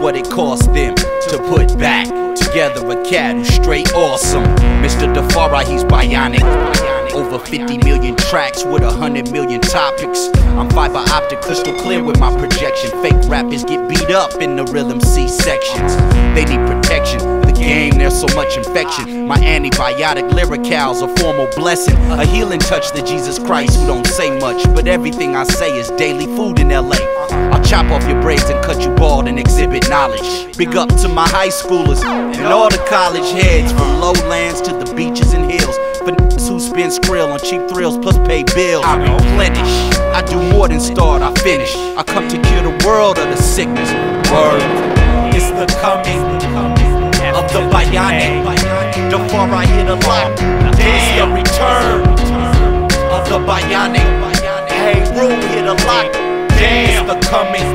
what it cost them to put back together a cat who's straight awesome. Mr. Defara, he's bionic. Over 50 million tracks with 100 million topics. I'm fiber optic, crystal clear with my projection. Fake rappers get beat up in the real MC sections. They need protection. The game, there's so much infection. My antibiotic lyricals, a formal blessing, a healing touch to Jesus Christ who don't say much, but everything I say is daily food in LA. I'll chop off your braids and cut you bald and exhibit knowledge. Big up to my high schoolers and all the college heads, from lowlands to the beaches and hills. For niggas who spend skrill on cheap thrills plus pay bills. I replenish, I do more than start, I finish. I come to cure the world of the sickness. Word, it's the coming of the bionic. Defara hit a lock. It's the return of the bionic. Hey, room hit a lock. It's the coming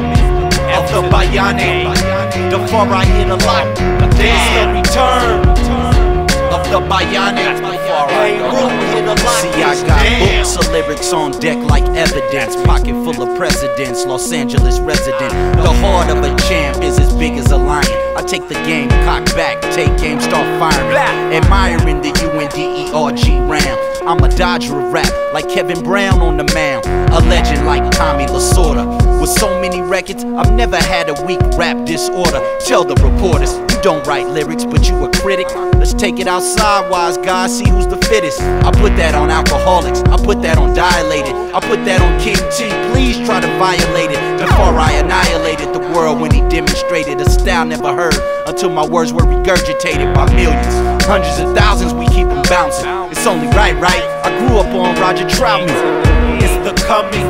of the bionic. Defara hit a lock. It's the return of the bionic. Hey, room hit a lock. See, I got books of lyrics on deck like evidence. Pocket full of presidents, Los Angeles resident. The heart of a champ is as big as a lion. I take the game, cock back, take game, start firing. Admiring the UNDERG round. I'm a dodger of rap, like Kevin Brown on the mound. A legend like Tommy Lasorda. With so many records, I've never had a weak rap disorder. Tell the reporters, you don't write lyrics, but you a critic. Let's take it outside, wise guys, see who's the fittest. I put that on alcoholics, I put that on dilated, I put that on King T, please try to violate it. Before I annihilated the world when he demonstrated a style never heard, until my words were regurgitated by millions. Hundreds of thousands, we keep them bouncing. It's only right? I grew up on Roger Troutman. It's the coming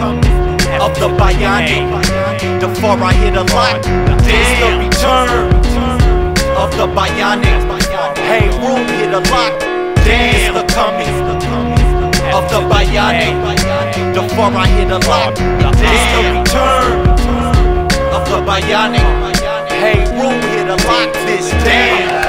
of the bionic. Defara hit a lock. It's the return of the bionic. Hey, room hit a lock. It's the coming of the bionic. Defara hit a lock. It's the return of the bionic. Hey, room hit a lock. This damn.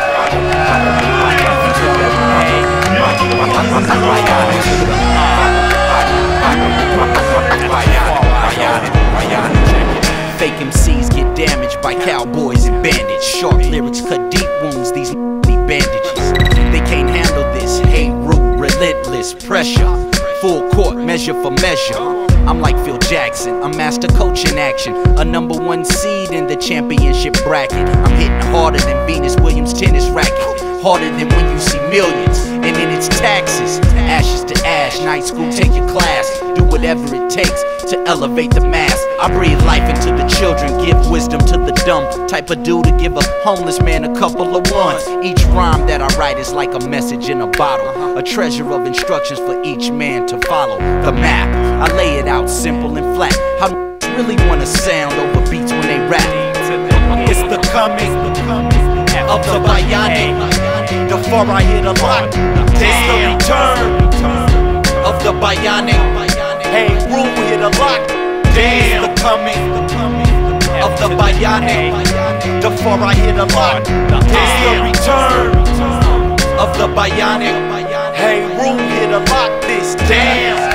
Fake MCs get damaged by cowboys and bandits. Sharp lyrics cut deep wounds, these need bandages. They can't handle this, hate root, relentless pressure. Full court, measure for measure. I'm like Phil Jackson, a master coach in action. A #1 seed in the championship bracket. I'm hitting harder than Venus Williams' tennis racket. Harder than when you see millions, and then it's taxes. Ashes to ash, night school, take your class. Do whatever it takes to elevate the mass. I breathe life into the children, give wisdom to the dumb. Type of dude to give a homeless man a couple of ones. Each rhyme that I write is like a message in a bottle. A treasure of instructions for each man to follow. The map, I lay it out simple and flat. How really wanna sound over beats when they rap. It's the coming of the bionic. Defara hit a lock. It's the return of the bionic. Hey, room hit a lock. It's the coming of the bionic. Defara hit a lock. It's the return of the bionic. Hey, room hit a lock. This damn.